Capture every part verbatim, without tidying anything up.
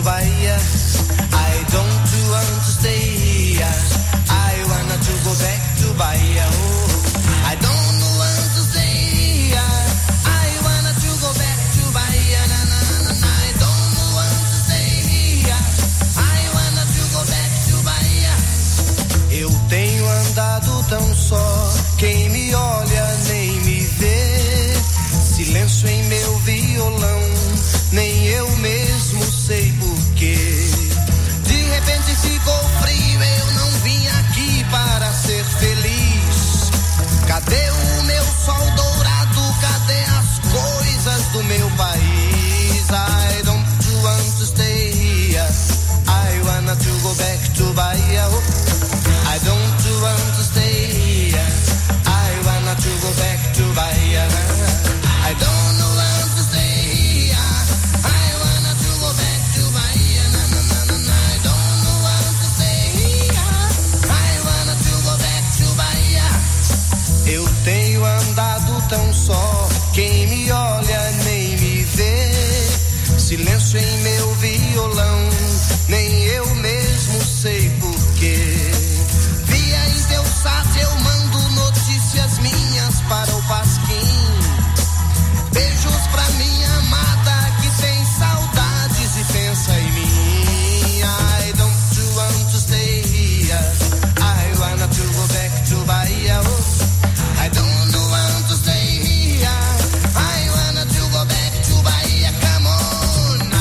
Bahia. I don't want to stay here. I wanna to go back to Bahia. Oh, I don't want to stay here. I wanna to go back to Bahia. Na, na, na, na. I don't want to stay here. I wanna to go back to Bahia. Eu tenho andado tão só, quem me olha nem me vê. Silêncio em meu violão, nem eu mesmo sei porquê. De repente ficou frio, eu não vim aqui para ser feliz. Cadê o meu sol dourado? Cadê as coisas do meu país? I don't want to stay here. I wanna to go back to Bahia. I don't want to stay here. I wanna to go back to Bahia. I don't want to stay here. I wanna to go back to Bahia. Na, na, na, na, na. I don't want to stay here. I wanna to go back to Bahia. Eu tenho andado tão só, quem me olha nem me vê. Silêncio em meu violão, nem eu mesmo sei porquê. Via em teu sat eu mando notícias minhas para o Pasquim. Beijos pra minha amada que tem saudades e pensa em mim. I don't want to stay here. I wanna to go back to Bahia. Oh, I don't want to stay here. I wanna to go back to Bahia. Come on.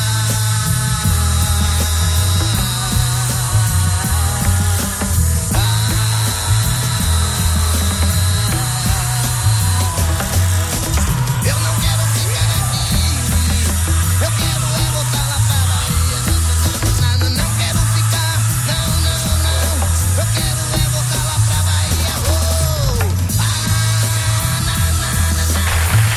Eu não quero ficar aqui. Eu quero é voltar lá pra Bahia. Não, não, não quero ficar. Não, não, não. Eu quero é voltar lá pra Bahia. Oh, ah, na, na, na, na.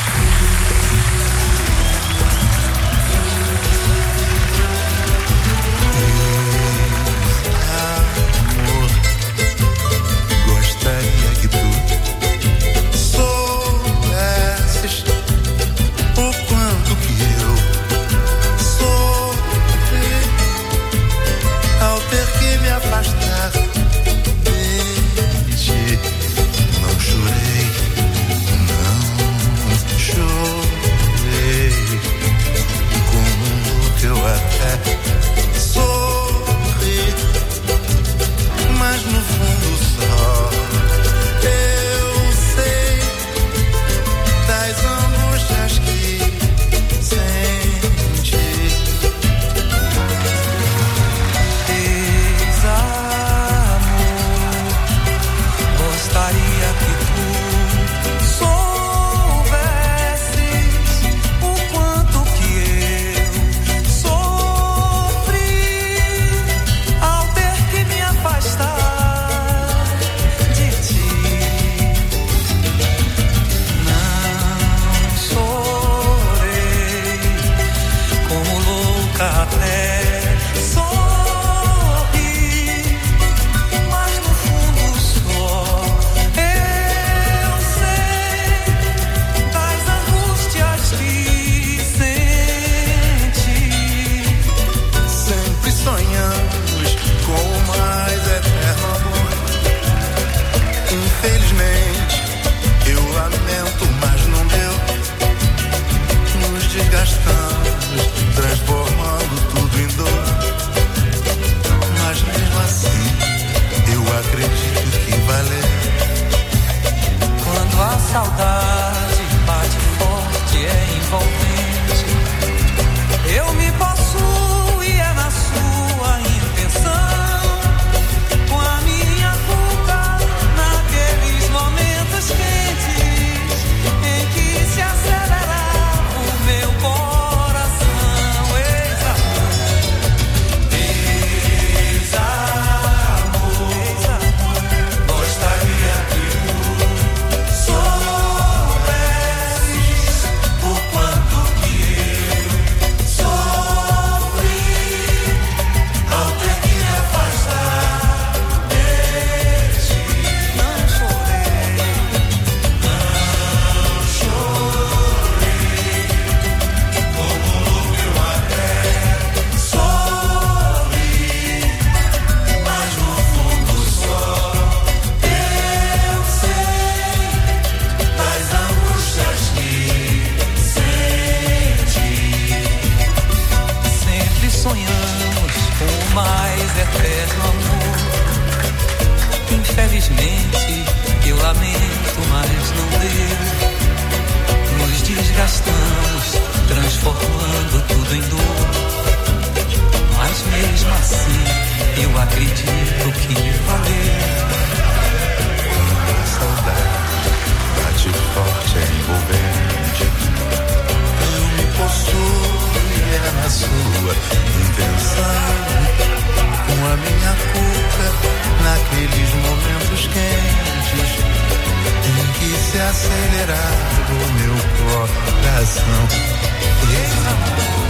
Amor, gostaria que tu soubesses o quanto que eu sofri ao ter que me afastar de ti. Não chorei, não chorei, como que eu até sorri, mas no fundo só eu sei das angústias que senti. Ex-amor, gostaria que tu soubesses o quanto que eu sofri ao ter que me afastar sonhamos com o mais eterno amor. Infelizmente, eu lamento, mas não deu. Nos desgastamos, transformando tudo em dor. Mas mesmo assim, eu acredito que valeu. A saudade bate forte, é envolvente. Eu me possuo e é na sua intenção. Com a minha culpa, naqueles momentos quentes em que se acelerava o meu coração. Desamor.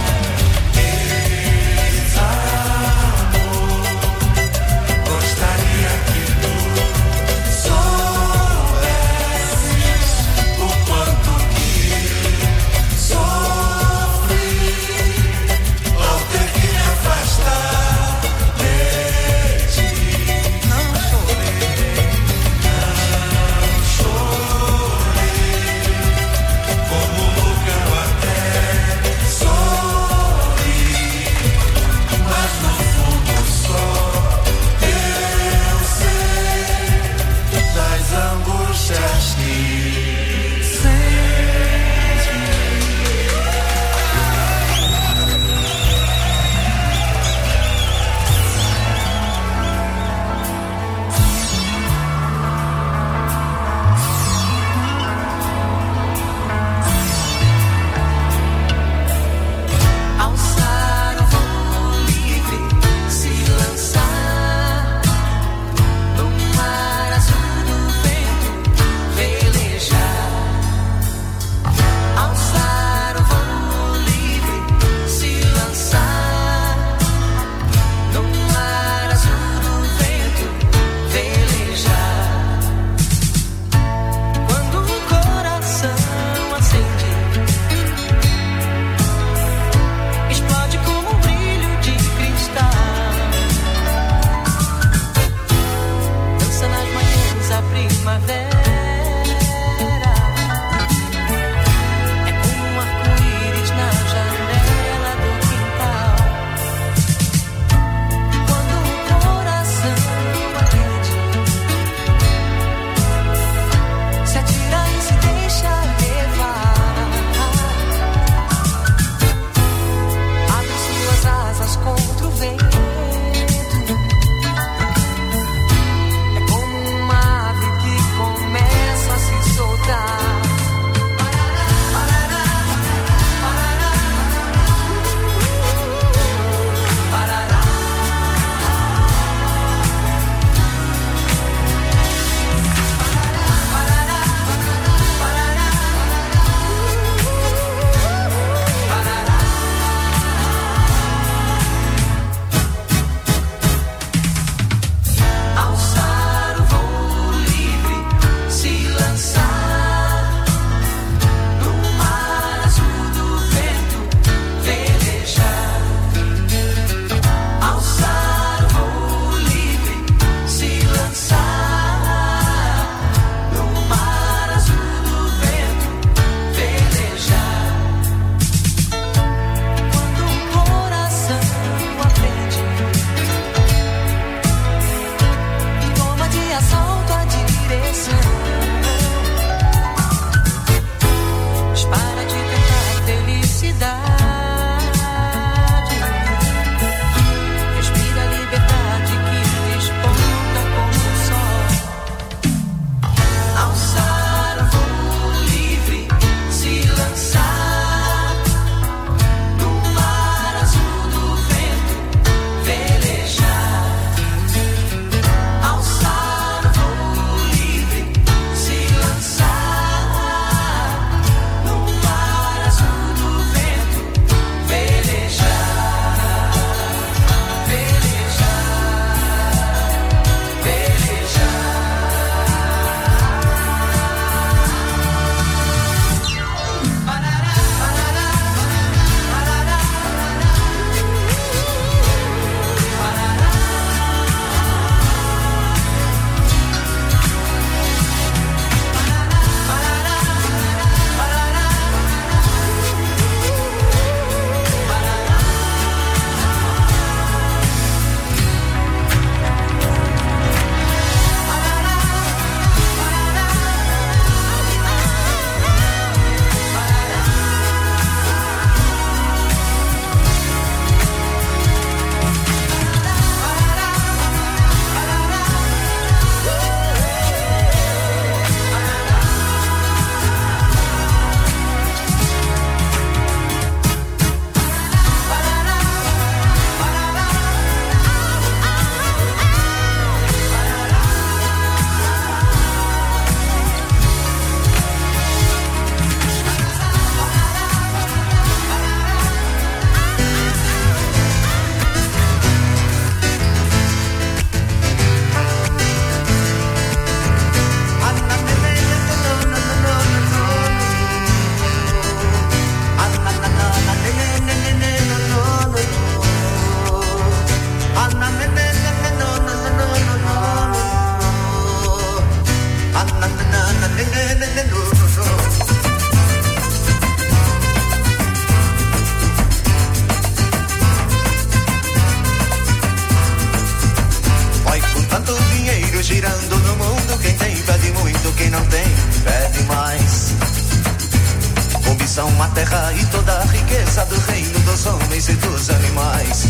girando no mundo, quem tem pede muito, quem não tem pede mais. Ambição, a terra e toda a riqueza do reino dos homens e dos animais.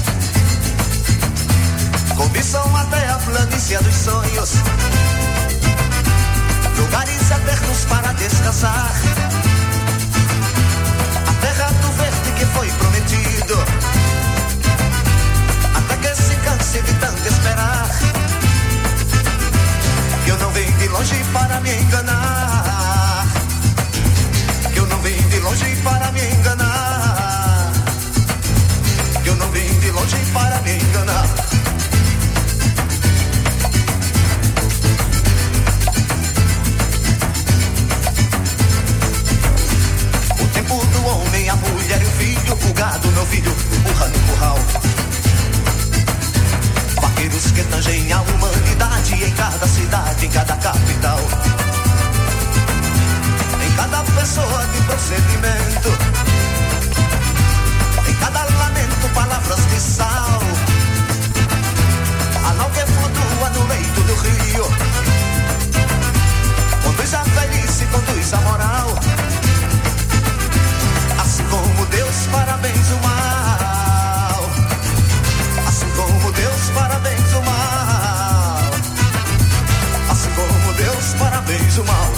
Ambição até a planície dos sonhos, lugares eternos para descansar. A terra do verde que foi prometido, até que se canse de tanto esperar. Que eu não vim de longe para me enganar, que eu não vim de longe para me enganar, que eu não vim de longe para me enganar. O tempo do homem, a mulher e o filho, o gado, meu filho, burra no curral. Vaqueiros que tangem a humanidade em cada cidade, em cada capital. Em cada pessoa de procedimento, em cada lamento, palavras de sal. A nau que flutua no leito do rio, conduz a velhice, conduz a moral. Assim como Deus, parabéns o mal. Assim como Deus, parabéns o mal. Assim como Deus, parabéns o mal.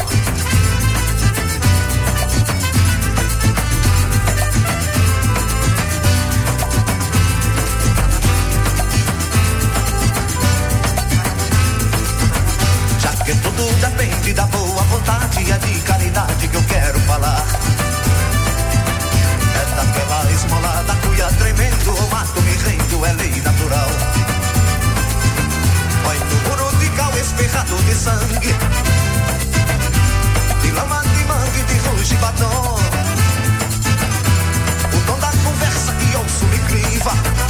Já que tudo depende da boa vontade e é de caridade que eu quero falar. É daquela esmola da cuia tremendo, o mato me rendo, é lei natural. Põe no muro de cal espirrado de sangue, de lama, de mangue, de ruge e batom. O tom da conversa que ouço me criva,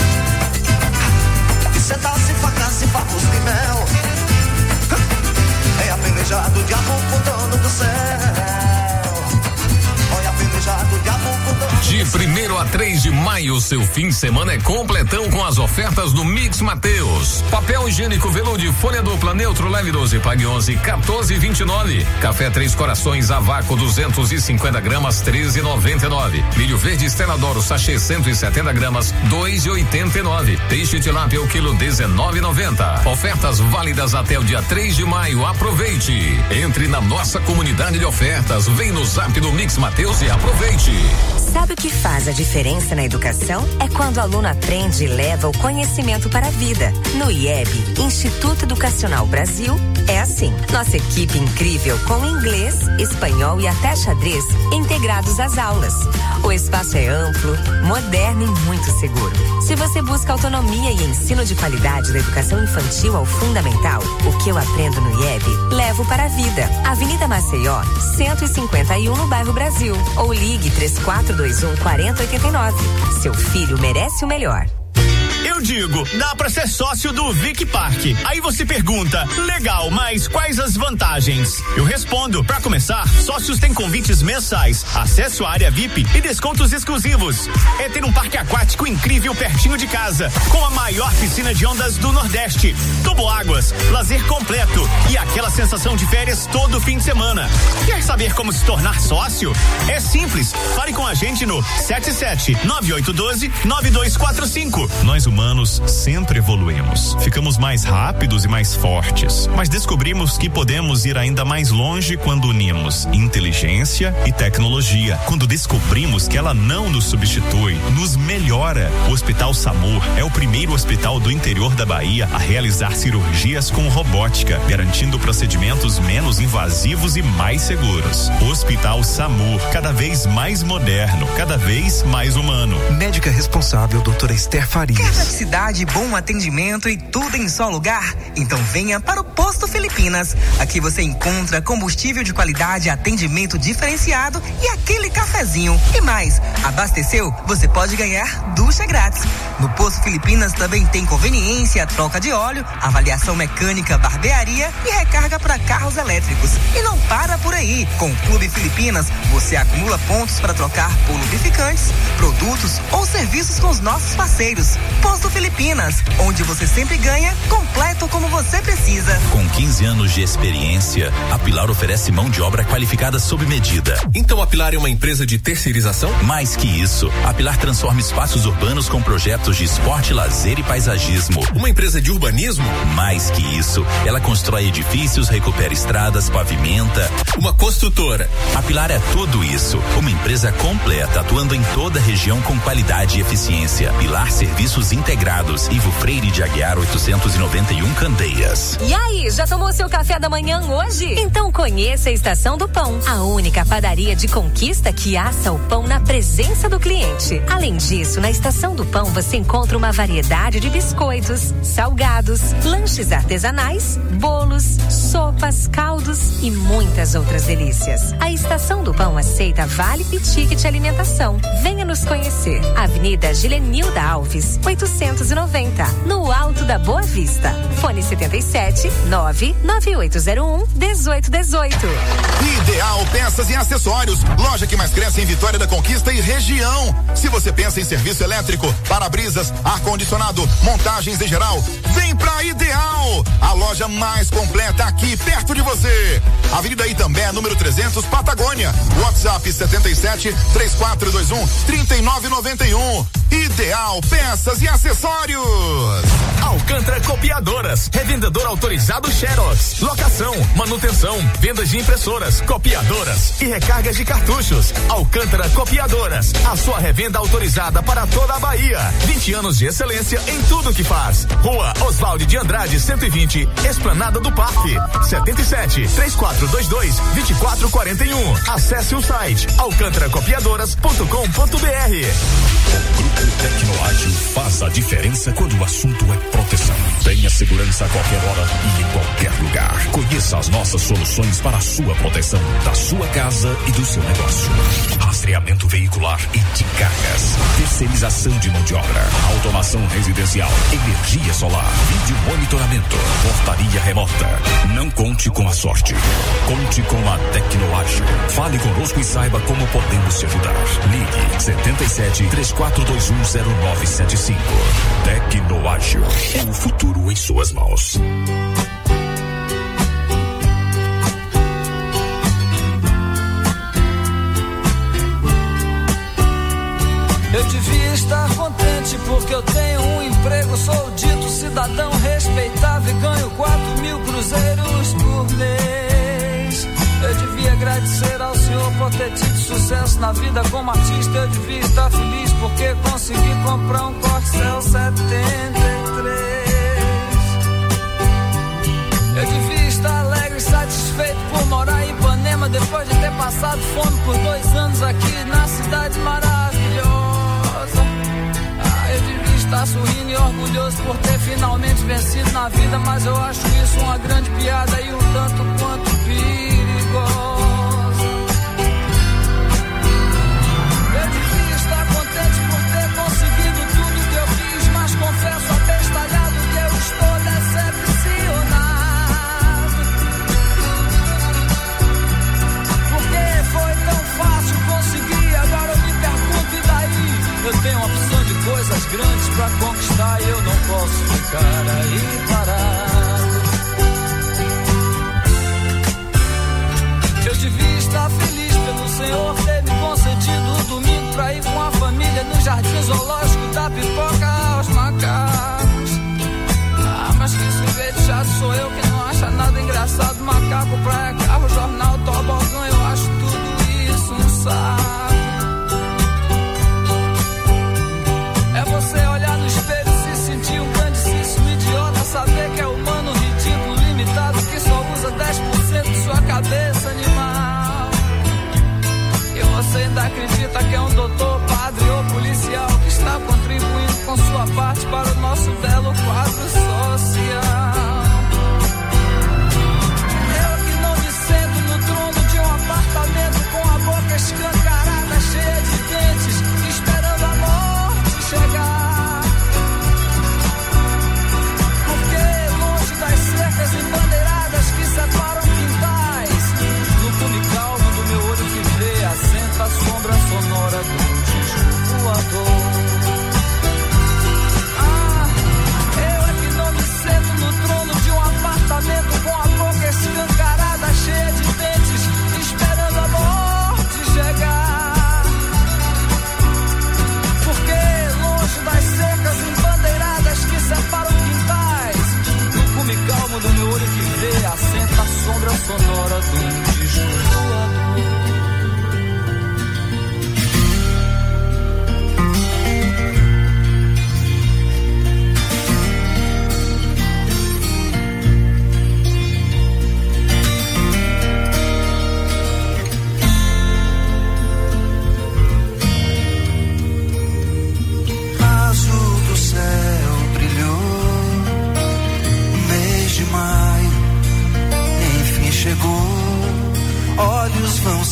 de sentas e facas e favos de mel. É a peleja do diabo com o dono do céu. De primeiro a três de maio, seu fim de semana é completão com as ofertas do Mix Mateus. Papel higiênico veludo folha dupla neutro leve doze, pague onze, quatorze e vinte e nove. Café Três Corações a vácuo duzentos e cinquenta gramas, treze e noventa e nove. Milho verde Stella D'Oro sachê cento e setenta gramas, dois e oitenta e nove. Peixe tilápia o quilo dezenove e noventa. Ofertas válidas até o dia três de maio. Aproveite. Entre na nossa comunidade de ofertas. Vem no Zap do Mix Mateus e aproveite. Sabe o que faz a diferença na educação? É quando o aluno aprende e leva o conhecimento para a vida. No I E B, Instituto Educacional Brasil, é assim. Nossa equipe incrível com inglês, espanhol e até xadrez integrados às aulas. O espaço é amplo, moderno e muito seguro. Se você busca autonomia e ensino de qualidade da educação infantil ao fundamental, o que eu aprendo no I E B, levo para a vida. Avenida Maceió, cento e cinquenta e um no bairro Brasil. Ou ligue três quatro dois um, quatro zero oito nove. Seu filho merece o melhor. Eu digo, dá pra ser sócio do Vic Park. Aí você pergunta, legal, mas quais as vantagens? Eu respondo, pra começar, sócios têm convites mensais, acesso à área V I P e descontos exclusivos. É ter um parque aquático incrível pertinho de casa, com a maior piscina de ondas do Nordeste, toboáguas, lazer completo e aquela sensação de férias todo fim de semana. Quer saber como se tornar sócio? É simples, fale com a gente no sete sete nove oito um dois nove dois quatro cinco. Nós humanos sempre evoluímos, ficamos mais rápidos e mais fortes, mas descobrimos que podemos ir ainda mais longe quando unimos inteligência e tecnologia. Quando descobrimos que ela não nos substitui, nos melhora. O Hospital SAMUR é o primeiro hospital do interior da Bahia a realizar cirurgias com robótica, garantindo procedimentos menos invasivos e mais seguros. Hospital SAMUR, cada vez mais moderno, cada vez mais humano. Médica responsável, doutora Esther Farias. Praticidade, bom atendimento e tudo em só lugar? Então venha para o Posto Filipinas. Aqui você encontra combustível de qualidade, atendimento diferenciado e aquele cafezinho. E mais, abasteceu? Você pode ganhar ducha grátis. No Posto Filipinas também tem conveniência, troca de óleo, avaliação mecânica, barbearia e recarga para carros elétricos. E não para por aí. Com o Clube Filipinas, você acumula pontos para trocar por lubrificantes, produtos ou serviços com os nossos parceiros. Posto Posto Filipinas, onde você sempre ganha, completo como você precisa. Com quinze anos de experiência, a Pilar oferece mão de obra qualificada sob medida. Então a Pilar é uma empresa de terceirização? Mais que isso, a Pilar transforma espaços urbanos com projetos de esporte, lazer e paisagismo. Uma empresa de urbanismo? Mais que isso, ela constrói edifícios, recupera estradas, pavimenta. Uma construtora. A Pilar é tudo isso. Uma empresa completa, atuando em toda a região com qualidade e eficiência. Pilar Serviços Integrados, Ivo Freire de Aguiar oitocentos e noventa e um, Candeias. E aí, já tomou seu café da manhã hoje? Então conheça a Estação do Pão, a única padaria de Conquista que assa o pão na presença do cliente. Além disso, na Estação do Pão você encontra uma variedade de biscoitos, salgados, lanches artesanais, bolos, sopas, caldos e muitas outras delícias. A Estação do Pão aceita vale e ticket alimentação. Venha nos conhecer. Avenida Gilenilda Alves, oitocentos e noventa, no Alto da Boa Vista. Fone setenta e sete, nove nove oito zero um, dezoito dezoito. Ideal Peças e Acessórios, loja que mais cresce em Vitória da Conquista e região. Se você pensa em serviço elétrico, para-brisas, ar-condicionado, montagens em geral, vem pra Ideal, a loja mais completa aqui perto de você. Avenida Itambé, número trezentos, Patagônia. WhatsApp setenta e sete, três quatro dois um, trinta e nove noventa e um. Ideal Peças e Acessórios. Alcântara Copiadoras, revendedor autorizado Xerox, locação, manutenção, vendas de impressoras, copiadoras e recargas de cartuchos. Alcântara Copiadoras, a sua revenda autorizada para toda a Bahia. vinte anos de excelência em tudo que faz. Rua Oswaldo de Andrade, cento e vinte, Esplanada do Parque. setenta e sete, três quatro dois dois, vinte e quatro quarenta e um. Acesse o site alcântara copiadoras ponto com ponto br. O Grupo Tecnoágil faz a diferença quando o assunto é proteção. Tenha segurança a qualquer hora e em qualquer lugar. Conheça as nossas soluções para a sua proteção, da sua casa e do seu negócio. Rastreamento veicular e de cargas. Terceirização de mão de obra. Automação residencial. Energia solar. Vídeo monitoramento. Portaria remota. Não conte com a sorte. Conte com a Tecnoágil. Fale conosco e saiba como podemos te ajudar. Ligue setenta e sete, três quatro dois um, zero nove sete cinco. Tecnoágil. O futuro em suas mãos. Eu devia estar contente porque eu tenho um emprego, sou dito cidadão respeitável e ganho quatro mil cruzeiros por mês. Eu devia agradecer ao Senhor por ter tido sucesso na vida como artista. Eu devia estar feliz porque consegui comprar um Corcel setenta e três. Eu devia estar alegre e satisfeito por morar em Ipanema depois de ter passado fome por dois anos aqui na cidade maravilhosa. Ah, eu devia estar sorrindo e orgulhoso por ter finalmente vencido na vida, mas eu acho isso uma grande piada e um tanto quanto perigosa. Eu devia estar contente por ter conseguido tudo que eu quis, mas confesso abestalhado que eu estou decepcionado. Porque foi tão fácil conseguir, agora eu me pergunto e daí? Eu tenho uma opção de coisas grandes pra conquistar e eu não posso ficar aí parado. Eu devia estar feliz pelo Senhor ter me concedido o domingo pra ir com a família no jardim zoológico da Pipoca aos macacos. Ah, mas que sujeito chato sou eu que não acha nada engraçado. Macaco, praia, carro, jornal, tobogã, eu acho tudo isso um saco. É você olhar no espelho e se sentir um grandíssimo idiota, saber que é humano, ridículo, limitado, que só usa dez por cento de sua cabeça animal. E você ainda acredita que é um doutor, padre ou policial que está contribuindo com sua parte para o nosso belo quadro social. Eu que não me sento no trono de um apartamento com a boca escancarada, cheia de dentes, esperando a morte chegar. Porque longe das cercas embandeiradas que separam quintais, no fume calmo do meu olho que vê, assenta a sombra sonora do disco voador. Ah,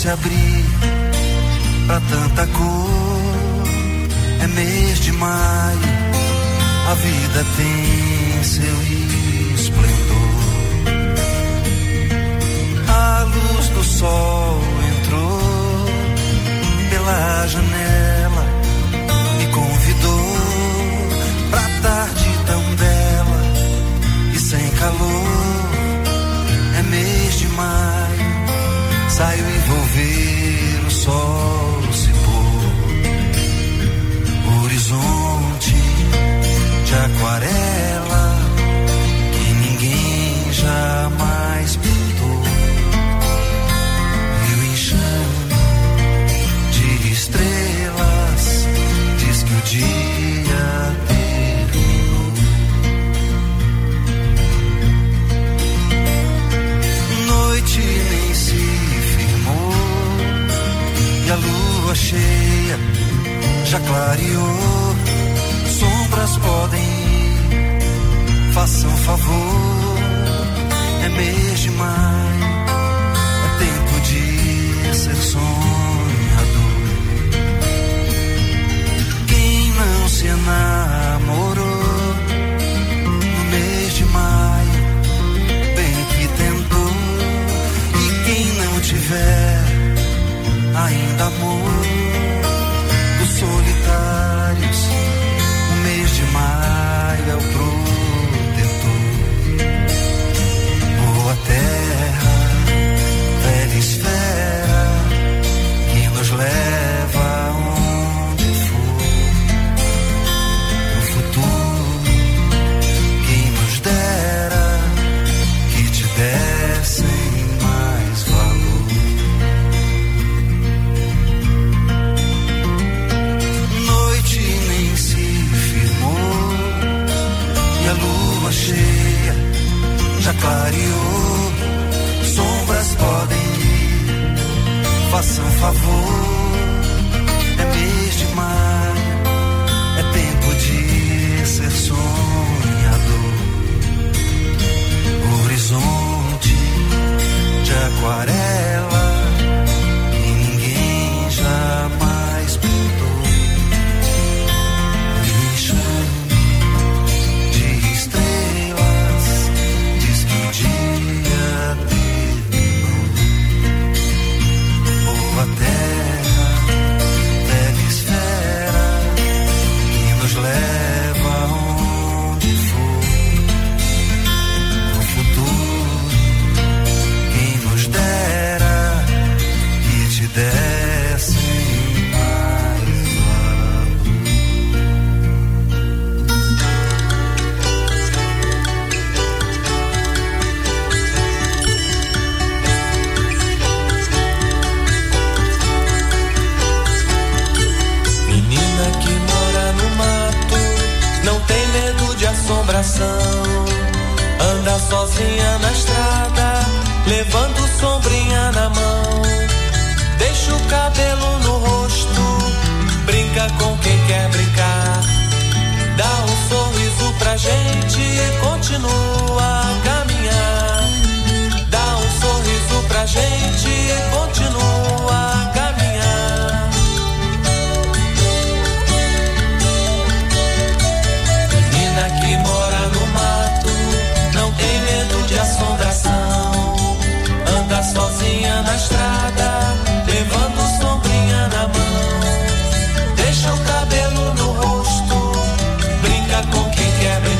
se abrir pra tanta cor. É mês de maio, a vida tem seu esplendor. A luz do sol entrou pela janela, me convidou pra tarde tão bela e sem calor. É mês de maio, saio e vou ver o sol se pôr. Horizonte de aquarela que ninguém jamais pintou. E o enxame de estrelas diz que o dia terminou. Noite nem se firmou e a lua cheia já clareou. Sombras podem ir, façam favor. É mês de maio, é tempo de ser sonhador. Quem não se enamorou no mês de maio, bem que tentou. E quem não tiver ainda amor, os solitários, o mês de maio é o protetor. Boa terra, velha esfera, que nos leva aonde for. No futuro, quem nos dera que te dessem mais valor. Noite nem se firmou e a lua cheia já clareou. Sombras podem ir, façam favor. É mês de maio, é tempo de ser sonhador. Horizonte de aquarela que ninguém jamais pintou. E enxame de estrelas diz que o dia terminou. Boa terra, velha esfera, que nos leva aonde for. No futuro, quem nos dera que te dessem mais valor. Menina que mora no mato, não tem medo de assombração. Anda sozinha na estrada, levando sombrinha na mão. Deixa o cabelo no rosto, brinca com quem quer brincar. Dá um sorriso pra gente e continua a caminhar. Dá um sorriso pra gente e continua a caminhar. Menina que mora no mato, não tem medo de assombração. Anda sozinha na estrada, levando sombrinha na mão. Deixa o cabelo no rosto, brinca com quem quer brincar.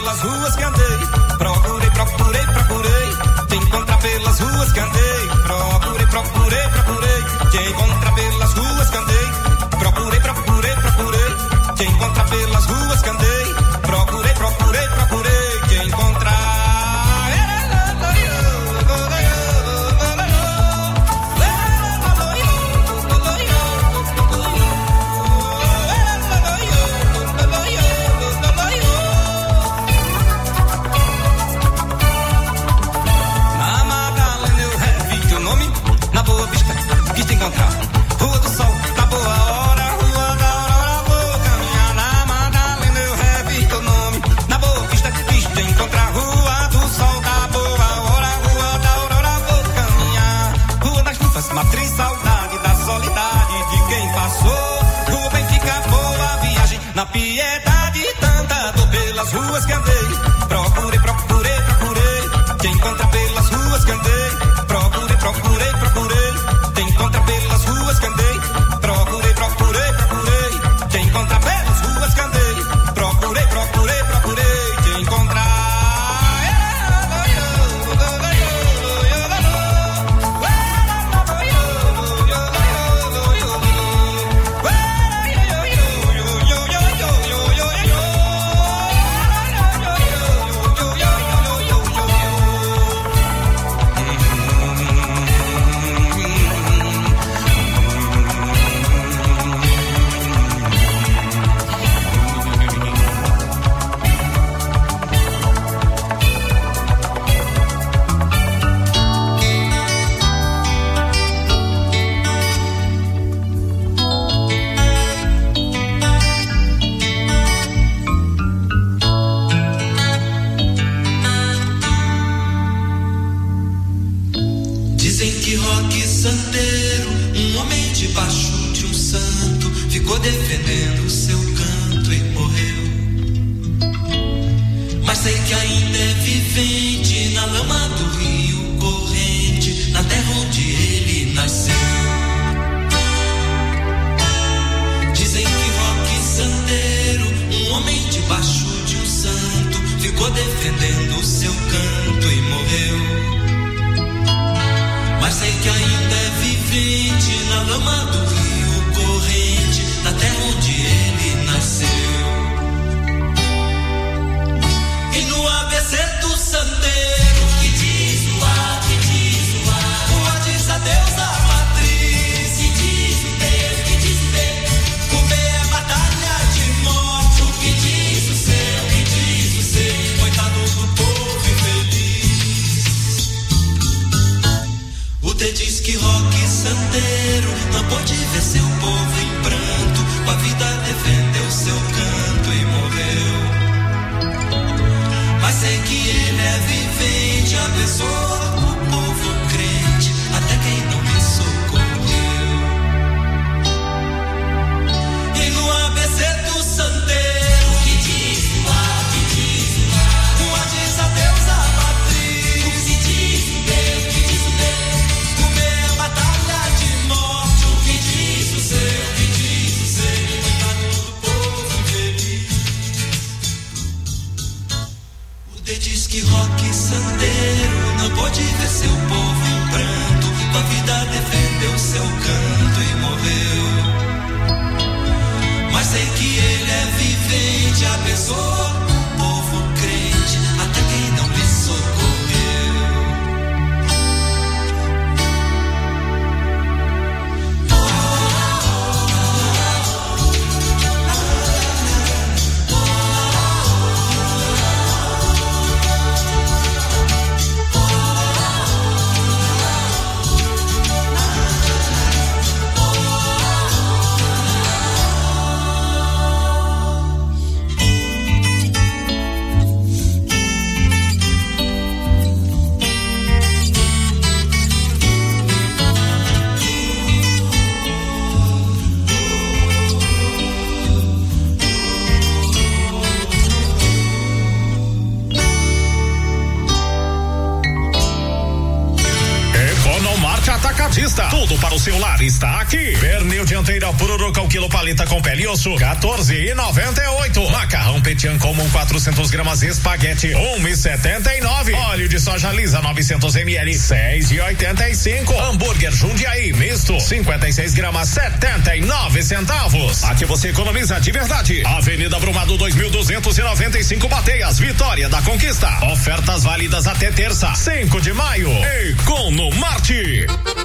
pelas ruas que andei. Procurei, procurei, procurei. Te encontrar pelas ruas que andei. Procurei, procurei, procurei. Te encontrar pelas ruas que andei. Procurei, procurei, procurei. Te encontrar pelas ruas que andei. Procurei, procurei, procurei. Te encontrar. Quis te encontrar, Rua do Sol, tá boa hora, Rua da Aurora, vou caminhar na Madalena, eu revi teu nome, na Boa Vista, quis te encontrar, Rua do Sol, tá boa hora, Rua da Aurora, vou caminhar, Rua das Nuvens, matriz, saudade da solidade de quem passou, Rua Benfica, boa viagem, na piedade, tanta dor pelas ruas que andei, procurei, procurei, procurei, te encontrar pelas ruas que andei, procurei, procurei, procurei. Te encontra pelas ruas que andei. Procurei, procurei, procurei. Te encontra pelas ruas que andei. Procurei, procurei, procurei. Te encontrar. Defendendo o seu canto e morreu. Mas sei que ainda é vivente na lama do rio corrente, na terra onde ele nasceu. Dizem que Roque Santeiro, um homem debaixo de um santo, ficou defendendo o seu canto e morreu. Mas sei que ainda é vivente na lama do rio corrente, na terra onde ele nasceu. E no A B C do Santeiro, que diz o A, que diz o A, o A diz adeus à matriz, que diz o B, que diz o B, o B é batalha de morte, o que diz o C, o que diz o C, coitado do povo infeliz. O T diz que Roque Santeiro não pôde ver seu povo em pranto, com a vida defendeu seu canto e morreu. Mas sei que ele é vivente, abençoa o povo crente, até quem não me socorreu. E no A B C do Santeiro, que diz o A, que diz o A, o A diz adeus à matriz, o que diz o B, o que diz o B, o B é batalha de morte, o que diz o C, o que diz o C, coitado do povo infeliz. O D diz que Roque Santeiro não pôde ver seu povo em pranto, com a vida defendeu seu canto e morreu. Mas sei que ele é vivente, abençoa o povo crente, até quem não lhe socorreu. Atacadista. Tudo para o seu lar está aqui. Pernil dianteira pururuca o quilo paleta com pele e osso, quatorze e noventa e oito. Macarrão Petian comum quatrocentos gramas espaguete, um e setenta e nove. Óleo de soja lisa novecentos mililitros, seis e oitenta e cinco. Hambúrguer Jundiaí misto, cinquenta e seis gramas, setenta e nove centavos. Aqui você economiza de verdade. Avenida Brumado dois mil duzentos e noventa e cinco, Bateias, Vitória da Conquista. Ofertas válidas até terça, cinco de maio. Economarte.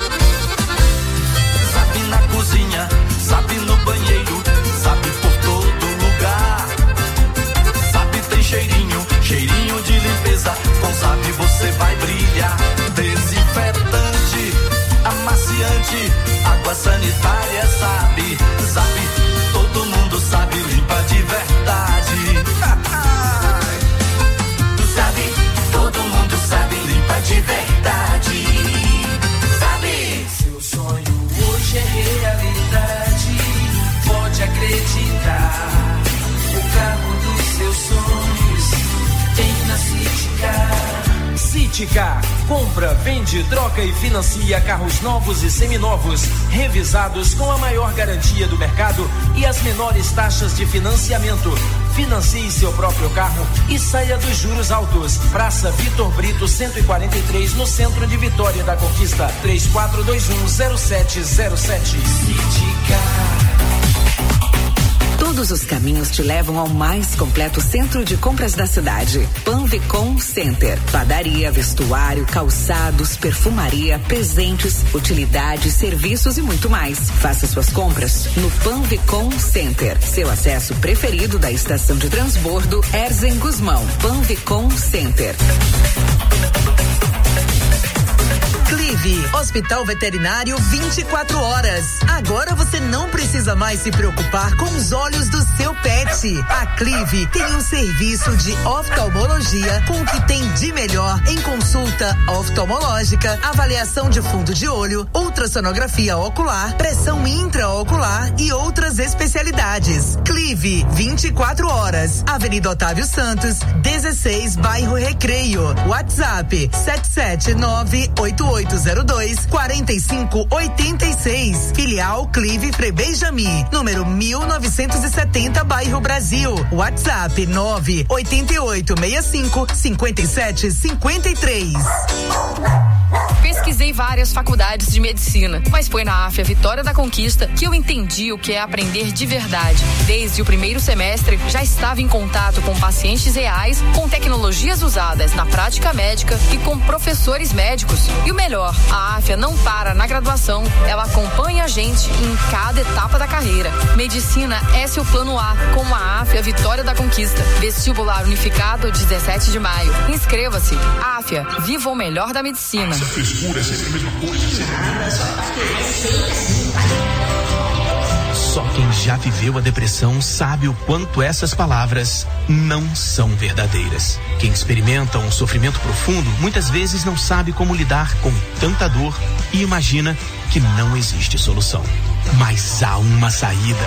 Sabe na cozinha, sabe no banheiro, sabe por todo lugar. Sabe tem cheirinho, cheirinho de limpeza. Com Sabe você vai brilhar. Desinfetante, amaciante, água sanitária, sabe. Sabe, todo mundo sabe, limpa de verdade. Sabe, todo mundo sabe, limpa de verdade. Sabe, seu sonho hoje é realidade. Pode acreditar, o carro dos seus sonhos tem na Citicar. Citicar, compra, vende, troca e financia carros novos e seminovos, revisados com a maior garantia do mercado e as menores taxas de financiamento. Financie seu próprio carro e saia dos juros altos. Praça Vitor Brito cento e quarenta e três, no centro de Vitória da Conquista. três quatro dois um zero sete zero sete. Citicar. Todos os caminhos te levam ao mais completo centro de compras da cidade. Panvicom Center. Padaria, vestuário, calçados, perfumaria, presentes, utilidades, serviços e muito mais. Faça suas compras no Panvicom Center. Seu acesso preferido da estação de transbordo Erzen Guzmão. Panvicom Center. Clive, Hospital Veterinário vinte e quatro horas. Agora você não precisa mais se preocupar com os olhos do seu pet. A Clive tem um serviço de oftalmologia com o que tem de melhor em consulta oftalmológica, avaliação de fundo de olho, ultrassonografia ocular, pressão intraocular e outras especialidades. Clive, vinte e quatro horas. Avenida Otávio Santos, dezesseis, bairro Recreio. WhatsApp sete sete nove oito oito zero dois quatro cinco oito seis. Filial Clive Frei-Benjamin, número mil novecentos e setenta, bairro Brasil. WhatsApp nove oito oito seis cinco cinco sete cinco três. Pesquisei várias faculdades de medicina, mas foi na AFIA Vitória da Conquista que eu entendi o que é aprender de verdade. Desde o primeiro semestre, já estava em contato com pacientes reais, com tecnologias usadas na prática médica e com professores médicos. E o melhor, a AFIA não para na graduação, ela acompanha a gente em cada etapa da carreira. Medicina é seu plano A, com a AFIA Vitória da Conquista. Vestibular unificado dezessete de maio. Inscreva-se. AFIA, viva o melhor da medicina. Essa frescura é sempre a mesma coisa. Só quem já viveu a depressão sabe o quanto essas palavras não são verdadeiras. Quem experimenta um sofrimento profundo muitas vezes não sabe como lidar com tanta dor e imagina que não existe solução. Mas há uma saída.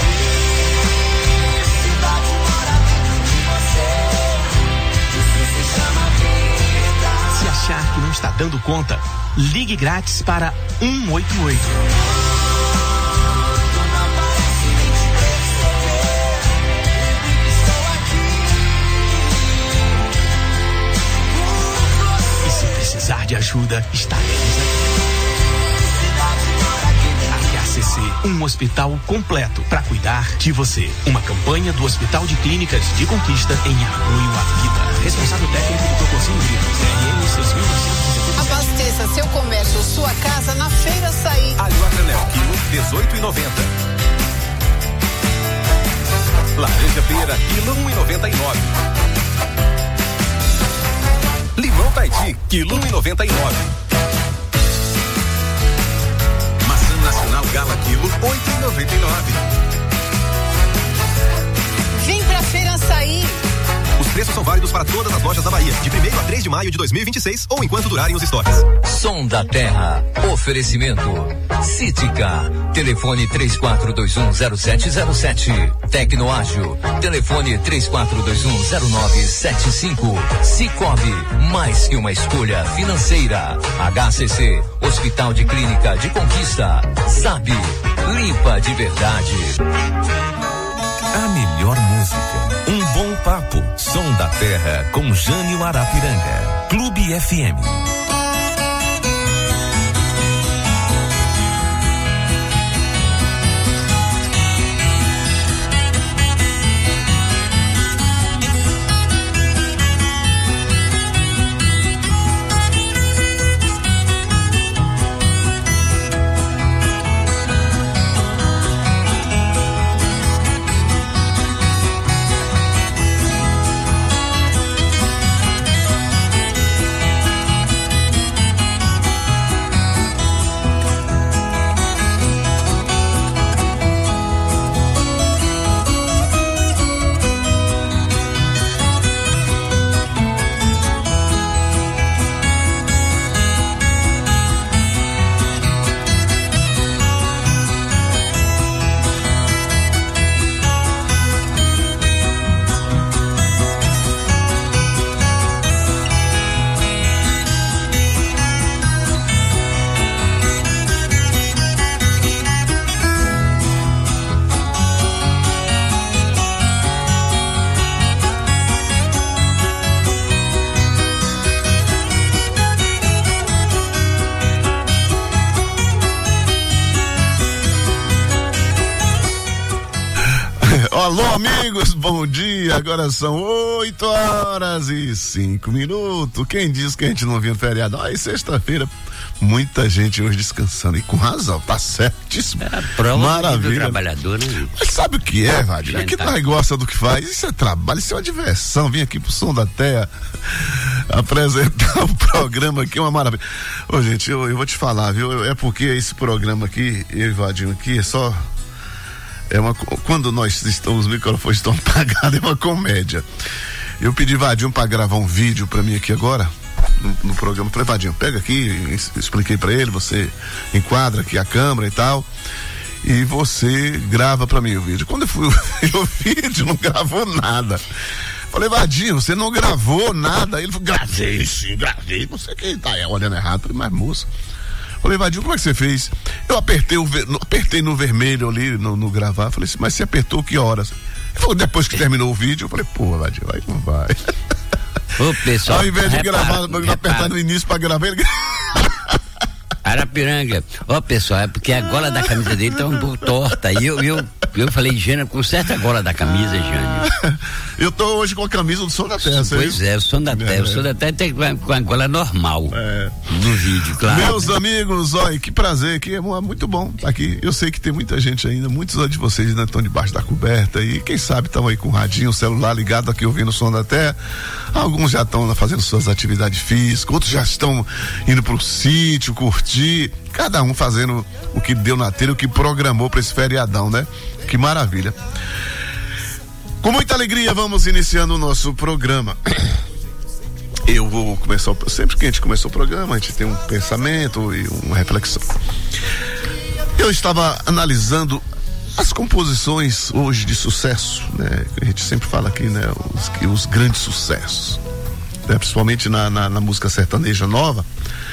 Se achar que não está dando conta, ligue grátis para um oito oito. E se precisar de ajuda, estaremos aqui. H C C, um hospital completo para cuidar de você. Uma campanha do Hospital de Clínicas de Conquista em apoio à vida. Responsável técnico do Proconcinho Brito, C R M seis mil novecentos e setenta e sete. Abasteça seu comércio ou sua casa na Feira Açaí. Alho a granel, quilo dezoito e noventa. Laranja pera, quilo um e noventa e nove. Limão Taiti, quilo um e noventa e nove. Maçã nacional Gala, quilo oito e noventa e nove. Vem pra Feira Açaí. Os preços são válidos para todas as lojas da Bahia, de primeiro a três de maio de dois mil e vinte e seis ou enquanto durarem os estoques. Som da Terra. Oferecimento. Cítica. Telefone três quatro dois um zero sete zero sete. Tecnoágil. Telefone três quatro dois um zero nove sete cinco. Cicobi. Mais que uma escolha financeira. H C C. Hospital de Clínica de Conquista. Sabe. Limpa de verdade. A melhor música. Um bom papo. Som da Terra com Jânio Arapiranga. Clube F M. Alô, amigos, bom dia. Agora são oito horas e cinco minutos. Quem diz que a gente não vinha no feriado? Aí, sexta-feira, muita gente hoje descansando. E com razão, tá certíssimo. É a prova Maravilha. do trabalhador, né? Mas sabe o que é, Vadir? É que nós gosta do que faz. Isso é trabalho, isso é uma diversão. Vim aqui pro Som da Terra apresentar o programa aqui, uma maravilha. Ô, gente, eu, eu vou te falar, viu? É porque esse programa aqui, eu e Vadinho aqui, é só. É uma, quando nós estamos, os microfones estão apagados, é uma comédia. Eu pedi Vadinho para gravar um vídeo para mim aqui agora, no, no programa. Falei, Vadinho, pega aqui, expliquei para ele, você enquadra aqui a câmera e tal, e você grava para mim o vídeo. Quando eu fui ver o vídeo, não gravou nada. Falei, Vadinho, você não gravou nada? Ele falou, gravei sim, gravei. Não sei quem tá olhando errado. Falei, mas moça. Falei, Vadinho, como é que você fez? Eu apertei, o ver, apertei no vermelho ali, no, no gravar. Falei assim, mas você apertou que horas? Ele falou, depois que terminou o vídeo. Eu falei, pô, Vadinho, vai não vai. Ô, pessoal. Ao invés de repara, gravar, repara. apertar no início pra gravar, ele. Arapiranga, ó, pessoal, é porque a gola da camisa dele tá um pouco torta. E eu, eu, eu falei, Jânio, conserta a gola da camisa, Jânio. Eu tô hoje com a camisa do Som da Terra, Pois viu? é, o Som da Terra. É. O Som da Terra tem com a gola normal. É. No vídeo, claro. Meus amigos, olha, que prazer, que é muito bom estar aqui. Eu sei que tem muita gente ainda, muitos de vocês ainda estão debaixo da coberta e quem sabe estão aí com o radinho, o celular ligado aqui ouvindo o Som da Terra. Alguns já estão fazendo suas atividades físicas, outros já estão indo pro sítio, curtir, cada um fazendo o que deu na telha, o que programou para esse feriadão, né? Que maravilha. Com muita alegria vamos iniciando o nosso programa. Eu vou começar, sempre que a gente começa o programa, a gente tem um pensamento e uma reflexão. Eu estava analisando as composições hoje de sucesso, né? A gente sempre fala aqui, né? Os, os grandes sucessos, né? Principalmente na, na, na música sertaneja nova.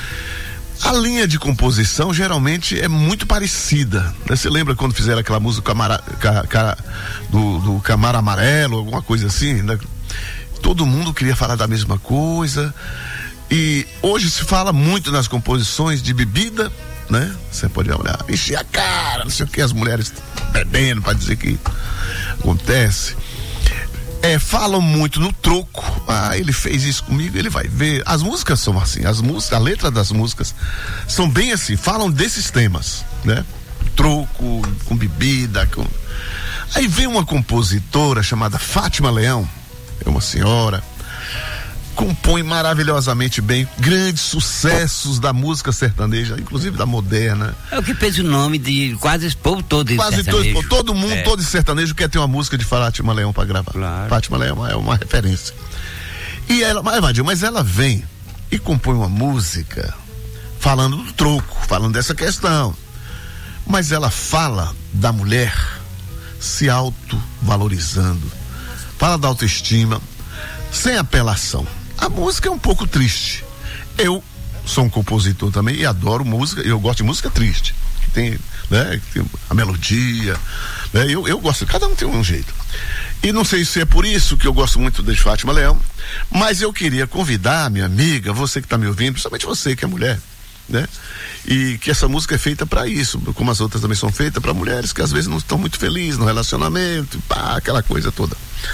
A linha de composição geralmente é muito parecida, né? Você lembra quando fizeram aquela música Camara, ca, ca, do, do Camaro Amarelo, alguma coisa assim, né? Todo mundo queria falar da mesma coisa. E hoje se fala muito nas composições de bebida, né? Você pode olhar, encher a cara, não sei o que, as mulheres bebendo para dizer que acontece. É, falam muito no troco. Ah, ele fez isso comigo, ele vai ver. As músicas são assim, as músicas, a letra das músicas são bem assim, falam desses temas, né? Troco, com bebida, com... Aí vem uma compositora chamada Fátima Leão, é uma senhora, compõe maravilhosamente bem grandes sucessos da música sertaneja, inclusive da moderna. É o que fez o nome de quase esse povo todo. Quase todo, todo mundo, é. todo sertanejo quer ter uma música de Fátima Leão para gravar. Claro. Fátima Leão é uma referência. E ela, mas ela vem e compõe uma música falando do troco, falando dessa questão. Mas ela fala da mulher se autovalorizando, fala da autoestima, sem apelação. A música é um pouco triste. Eu sou um compositor também e adoro música, eu gosto de música triste, que tem, né, que tem a melodia, né, eu, eu gosto, cada um tem um jeito. E não sei se é por isso que eu gosto muito de Fátima Leão, mas eu queria convidar minha amiga, você que está me ouvindo, principalmente você que é mulher, né? E que essa música é feita para isso, como as outras também são feitas para mulheres que às vezes não estão muito felizes no relacionamento, pá, aquela coisa toda.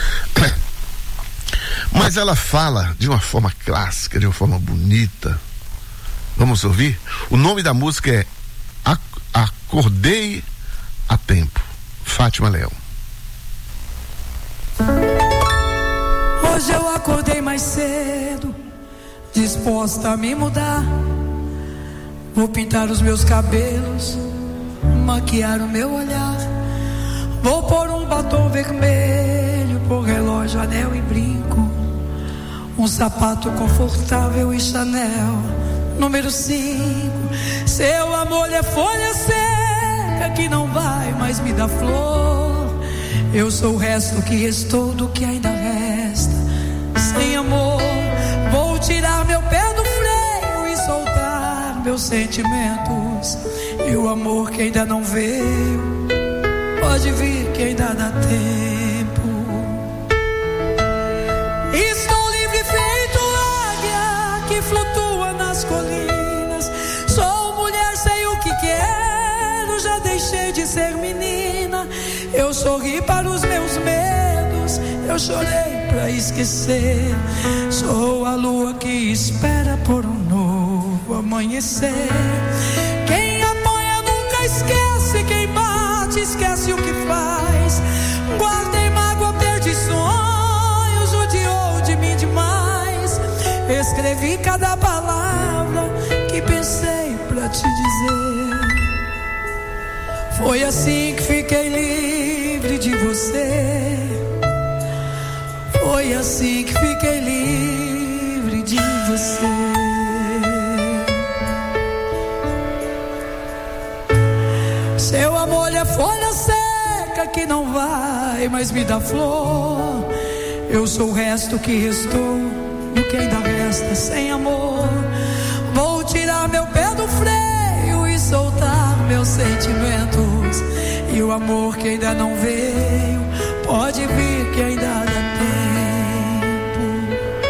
Mas ela fala de uma forma clássica, de uma forma bonita. Vamos ouvir? O nome da música é Acordei a Tempo, Fátima Leão. Hoje eu acordei mais cedo, disposta a me mudar. Vou pintar os meus cabelos, maquiar o meu olhar. Vou pôr um batom vermelho, pôr relógio, anel e brinco. Um sapato confortável e Chanel número cinco. Seu amor é folha seca que não vai mais me dar flor. Eu sou o resto que restou do que ainda resta. Sem amor, vou tirar meu pé do freio e soltar meus sentimentos. E o amor que ainda não veio, pode vir que ainda dá tempo. Estou livre feito águia que flutua nas colinas. Sou mulher, sei o que quero, já deixei de ser menina. Eu sorri para os meus medos, eu chorei pra esquecer. Sou a lua que espera por um novo amanhecer. Quem apoia nunca esquece, quem bate esquece o que faz. Guardei mágoa, perdi sonhos, judiou de mim demais. Escrevi cada palavra que pensei pra te dizer. Foi assim que fiquei livre de você. Foi assim que fiquei livre de você. Seu amor é folha seca que não vai mais me dar flor. Eu sou o resto que restou do que ainda resta. Sem amor, vou tirar meu pé do freio e soltar meus sentimentos. E o amor que ainda não veio, pode vir que ainda dá tempo.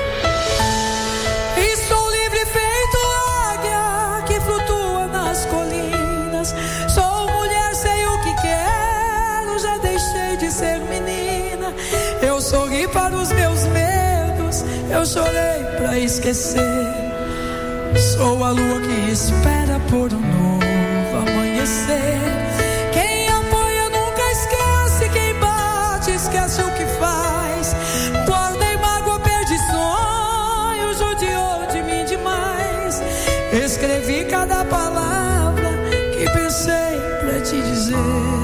Estou livre feito águia que flutua nas colinas. Sou mulher, sei o que quero, já deixei de ser menina. Eu sorri para os meus medos, eu chorei pra esquecer. Sou a lua que espera por um novo amanhecer. Quem apoia nunca esquece, quem bate esquece o que faz. Guardei mágoa, perdi sonhos, judiou de mim demais. Escrevi cada palavra que pensei pra te dizer.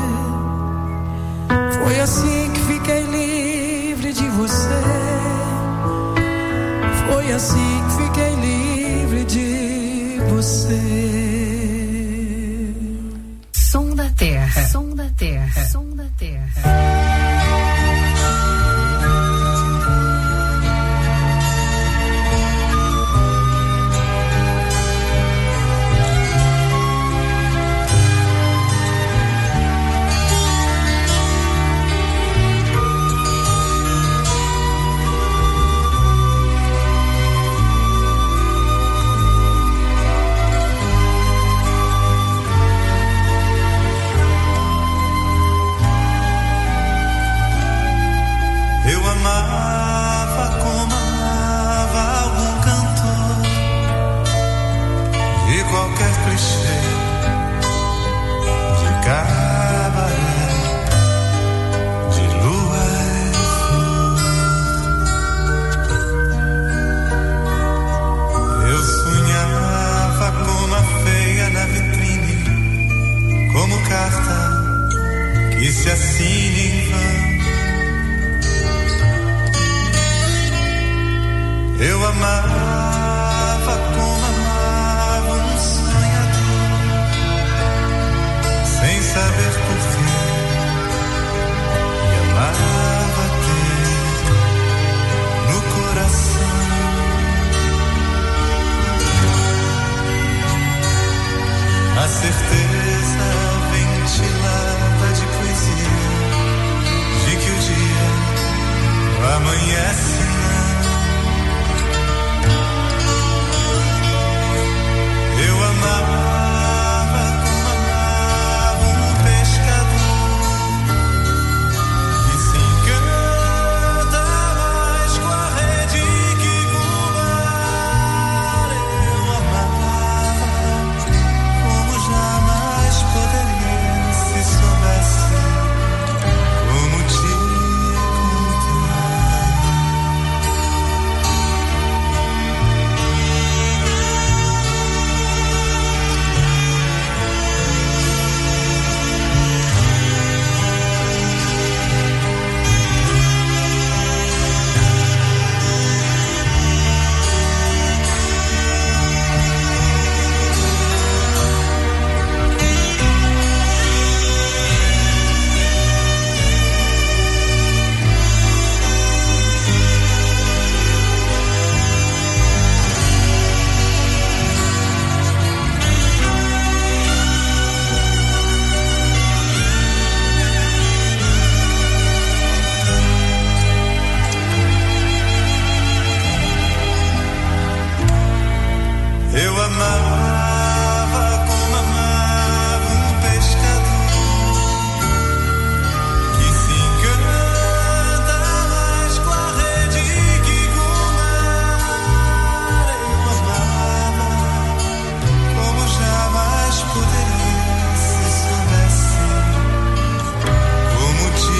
Foi assim que fiquei livre de você. Foi assim que fiquei livre de você. Som da Terra. Som da Terra. Som da Terra. disse assim em vão. Eu amava como amava um sonhador, sem saber porquê, e amava ter no coração a certeza ventilada de poesia de que o dia amanhece. Eu amava como amava um pescador que se encanta mais com a rede que com o mar. Eu amava como jamais poderia, se soubesse como te Eu amava como amava um pescador que se encanta mais com a rede que com o mar. Eu amava como jamais poderia, se soubesse como te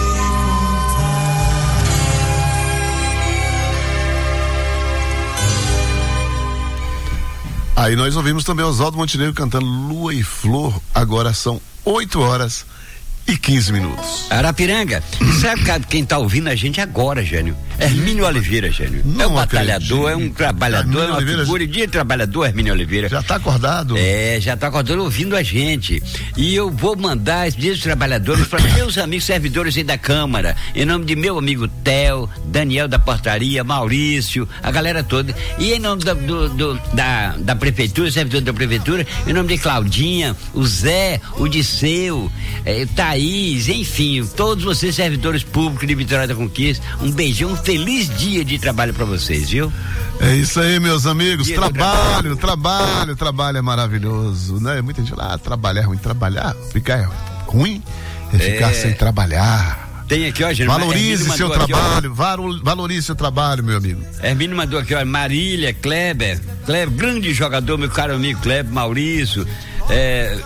Aí nós ouvimos também Oswaldo Montenegro cantando Lua e Flor. Agora são oito horas e quinze minutos. Arapiranga, sabe quem tá ouvindo a gente agora, Gênio? Hermínio Oliveira, Gênio. Não é um acredito. batalhador, é um trabalhador, é uma Oliveira figura de trabalhador, Hermínio Oliveira. Já tá acordado? É, já tá acordando ouvindo a gente. E eu vou mandar esses trabalhadores para meus amigos servidores aí da Câmara, em nome de meu amigo Theo, Daniel da Portaria, Maurício, a galera toda. E em nome da, do, do, da, da Prefeitura, servidor da Prefeitura, em nome de Claudinha, o Zé, o Disseu, é, Thaís, enfim, todos vocês servidores públicos de Vitória da Conquista, um beijão, um feliz dia de trabalho para vocês, viu? É isso aí, meus amigos. Dia Trabalho, trabalho, trabalho é maravilhoso, né? Muita gente lá, ah, trabalhar é ruim, trabalhar, ficar é ruim é ficar É. sem trabalhar. Tem aqui, ó, gente. Valorize Hermínio seu mandou aqui, ó. trabalho, valo- valorize seu trabalho, meu amigo. Hermínio mandou aqui, ó, Marília, Kleber, Kleber, grande jogador, meu caro amigo Kleber, Maurício, é,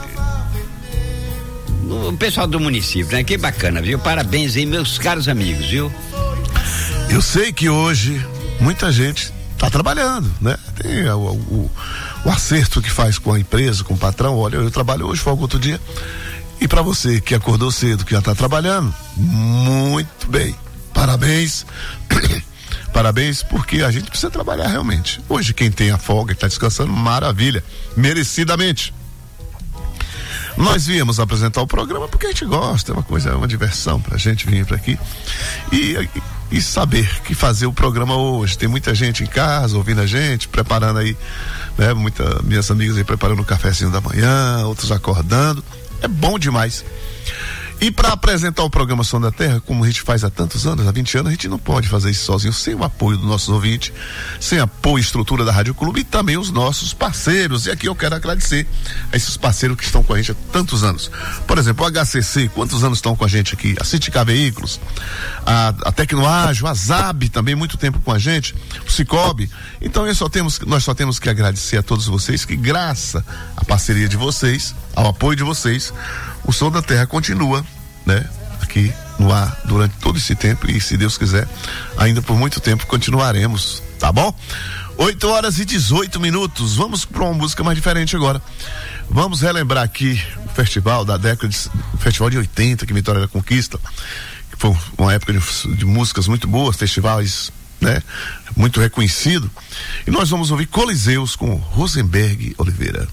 o pessoal do município, né? Que bacana, viu? Parabéns aí, meus caros amigos, viu? Eu sei que hoje muita gente está trabalhando, né? Tem o, o, o acerto que faz com a empresa, com o patrão. Olha, eu trabalho hoje, folgo outro dia. E para você que acordou cedo, que já está trabalhando, muito bem. Parabéns. Parabéns, porque a gente precisa trabalhar realmente. Hoje, quem tem a folga e está descansando, maravilha. Merecidamente. Nós viemos apresentar o programa porque a gente gosta, é uma coisa, é uma diversão pra gente vir pra aqui e, e, e saber que fazer o programa hoje. Tem muita gente em casa ouvindo a gente, preparando aí, né? Muitas minhas amigas aí preparando o cafezinho da manhã, outros acordando. É bom demais. E para apresentar o programa Som da Terra, como a gente faz há tantos anos, há vinte anos, a gente não pode fazer isso sozinho, sem o apoio dos nossos ouvintes, sem apoio e estrutura da Rádio Clube e também os nossos parceiros. E aqui eu quero agradecer a esses parceiros que estão com a gente há tantos anos. Por exemplo, o H C C, quantos anos estão com a gente aqui? A Citica Veículos, a, a Tecnoágio, a Zab também, muito tempo com a gente, o Cicobi. Então eu só temos, nós só temos que agradecer a todos vocês que, graças à parceria de vocês, ao apoio de vocês, o Som da Terra continua, né? Aqui no ar durante todo esse tempo e, se Deus quiser, ainda por muito tempo continuaremos, tá bom? oito horas e dezoito minutos. Vamos para uma música mais diferente agora. Vamos relembrar aqui o festival da década de, o festival de oitenta, que Vitória da Conquista, que foi uma época de, de músicas muito boas, festivais, né? Muito reconhecido. E nós vamos ouvir Coliseus com Rosenberg Oliveira.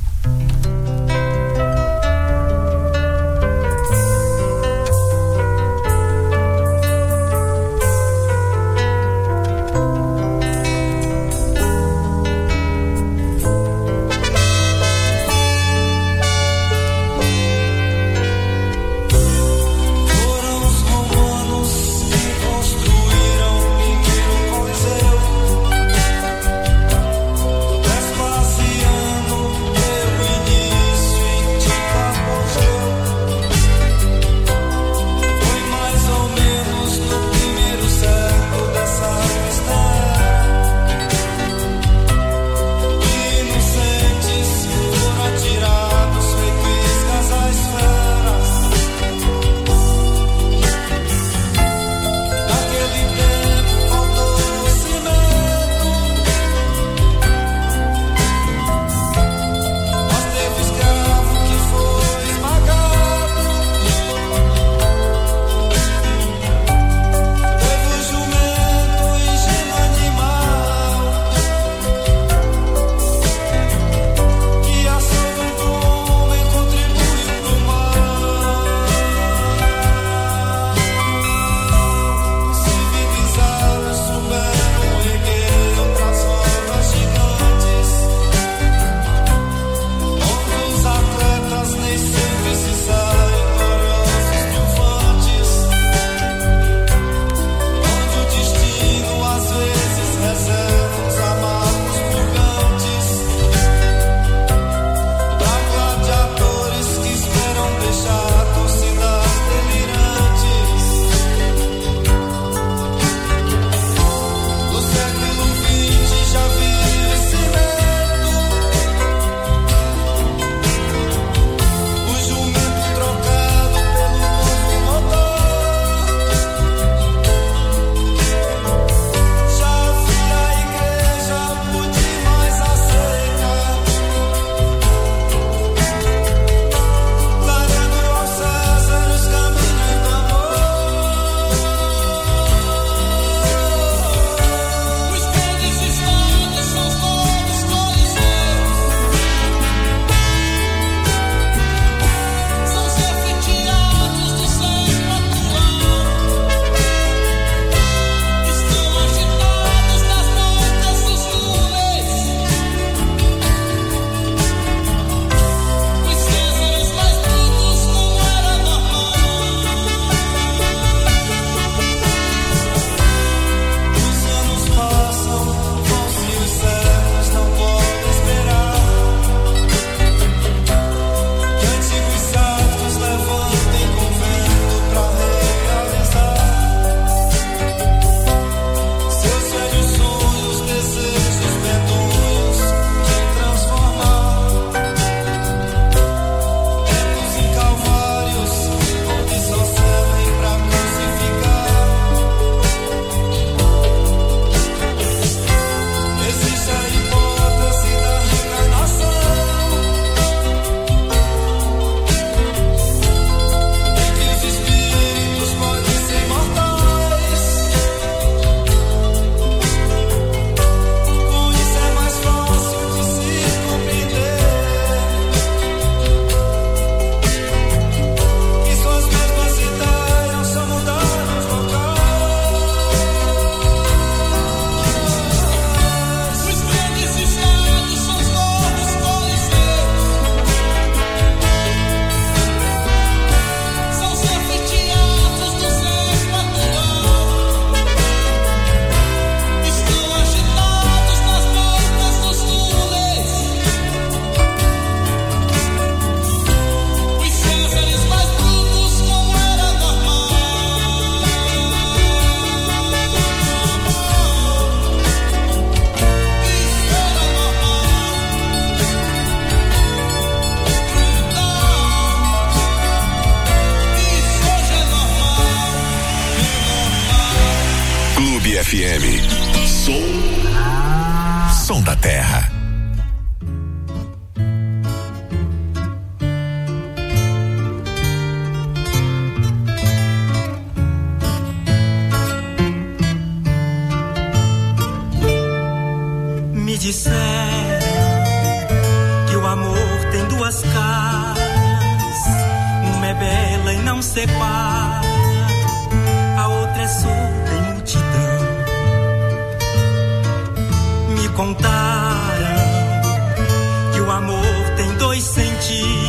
F M. Som, som da terra. Me disseram que o amor tem duas caras, uma é bela e não separa, a outra é surda e multidão. Me contaram que o amor tem dois sentidos,